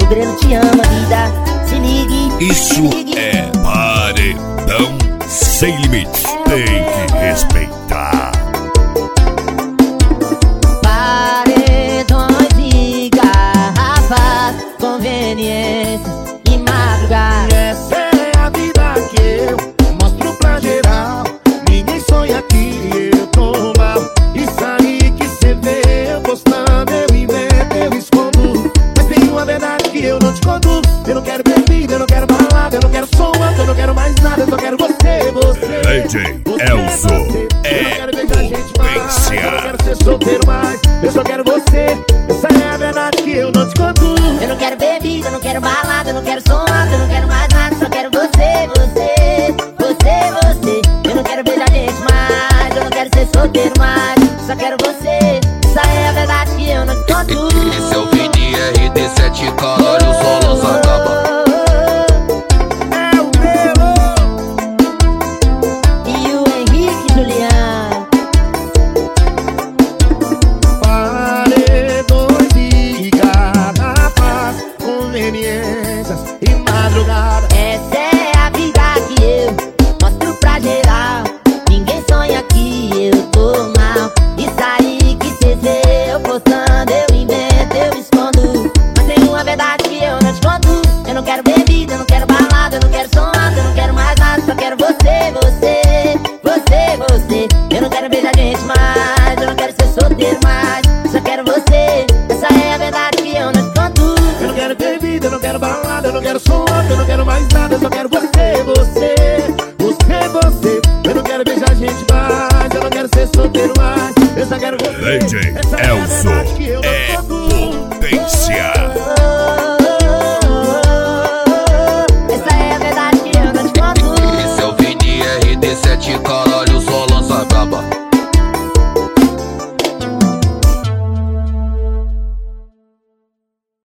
Grelo te ama, vida. Se ligue. Isso é paredão sem limites. Tem que respeitar. Paredões e garrafas, conveniências e madrugada. Essa é a vida que eu mostro pra geral. Ninguém sonha que eu tô mal. Isso aí que cê vê eu postando, eu invento, eu escondo. Mas tem uma verdade que eu não te conto. Eu não quero bebida, eu não quero balada, eu não quero som alto, eu não quero mais nada, eu só quero você, você. DJ Elzo é potência. Eu não quero ser solteiro mais, eu só quero você. Essa é a verdade que eu não te conto. Eu não quero bebida, eu não quero balada, eu não quero som alto, eu não quero mais nada, só quero você, você, você, você. Eu não quero beijar gente mais, eu não quero ser solteiro mais, só quero você. Essa é a verdade que eu não te conto. Esse é o Vini RD7, caralho, só lança capa. É o Grelo E o Henrique Juliano. Paredões e garrafas, conveniências e madrugada. Essa é a vida que eu mostro pra geral. Ninguém sonha que eu tô mal. Isso aí que cê vê eu postando, eu invento, eu escondo. Mas tem uma verdade que eu não te conto. Eu não quero bebida, eu não quero balada, eu não quero som alto, eu não quero mais nada, só quero você, você, você, você. Eu não quero beijar gente mais, eu não quero ser solteiro mais, só quero você. Essa é a verdade que eu não te conto. Eu não quero bebida, eu não quero balada, eu não quero som alto, eu não quero mais nada, eu só quero você, você, você, você. Eu não quero beijar gente mais, eu não quero ser solteiro mais, eu só quero você. DJ Essa é a Elzo verdade que eu não é te conto. potência. Essa é a verdade que eu não te conto. Esse é o Vini RD7, caralho.